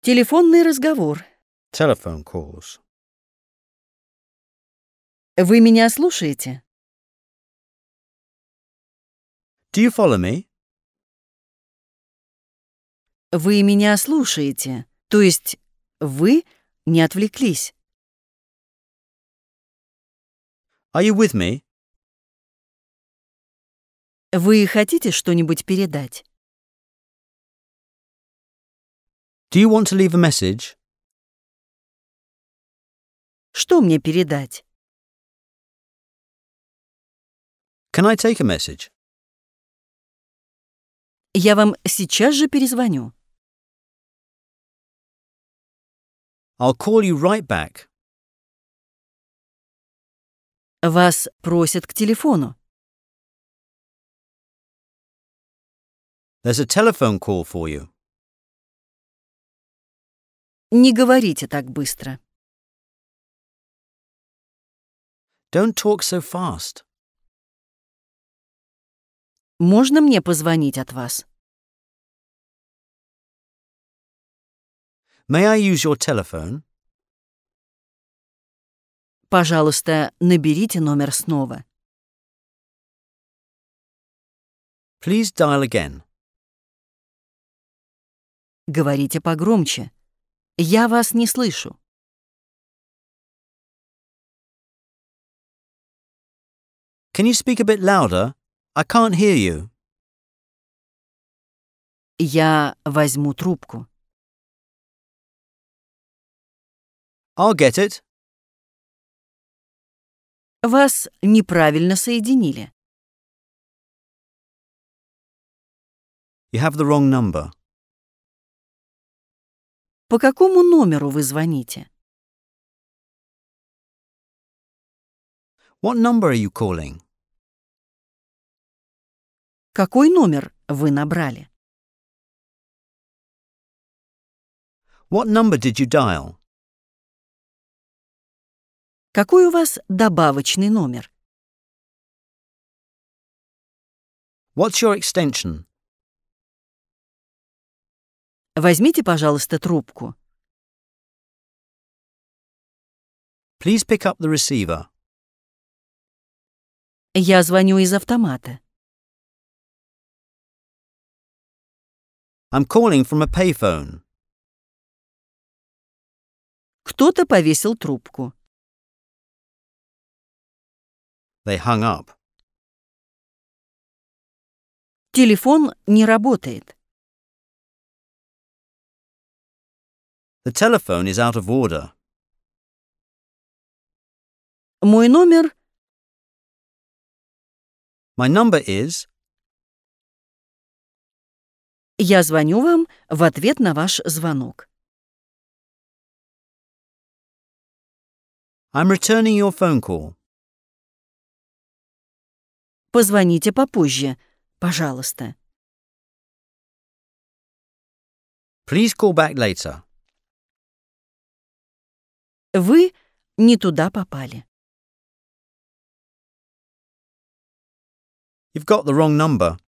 Телефонный разговор. Telephone calls. Вы меня слушаете? Do you follow me? Вы меня слушаете. То есть вы не отвлеклись. Are you with me? Вы хотите что-нибудь передать? Do you want to leave a message? Что мне передать? Can I take a message? Я вам сейчас же перезвоню. I'll call you right back. Вас просят к телефону. There's a telephone call for you. Не говорите так быстро. Don't talk so fast. Можно мне позвонить от вас? May I use your telephone? Пожалуйста, наберите номер снова. Please dial again. Говорите погромче. Я вас не слышу. Can you speak a bit louder? I can't hear you. Я возьму трубку. I'll get it. Вас неправильно соединили. You have the wrong number. По какому номеру вы звоните? What number are you calling? Какой номер вы набрали? What number did you dial? Какой у вас добавочный номер? What's your extension? Возьмите, пожалуйста, трубку. Please pick up the receiver. Я звоню из автомата. I'm calling from a payphone. Кто-то повесил трубку. They hung up. Телефон не работает. The telephone is out of order. Мой номер My number is... Я звоню вам в ответ на ваш звонок. I'm returning your phone call. Позвоните попозже, пожалуйста. Please call back later. Вы не туда попали. You've got the wrong number.